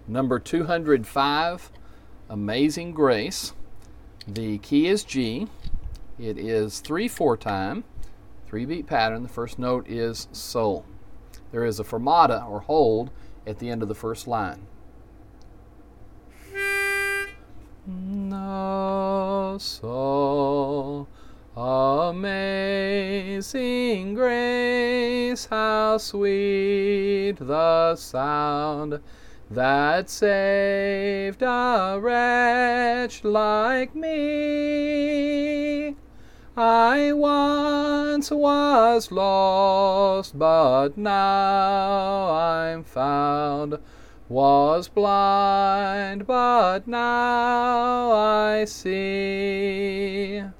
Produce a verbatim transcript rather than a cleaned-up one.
Number two hundred five, Amazing Grace. The key is G. It is three four time, three beat pattern. The first note is sol. There is a fermata or hold at the end of the first line. No, sol, amazing grace, how sweet the sound that saved a wretch like me. I once was lost, but now I'm found, was blind, but now I see.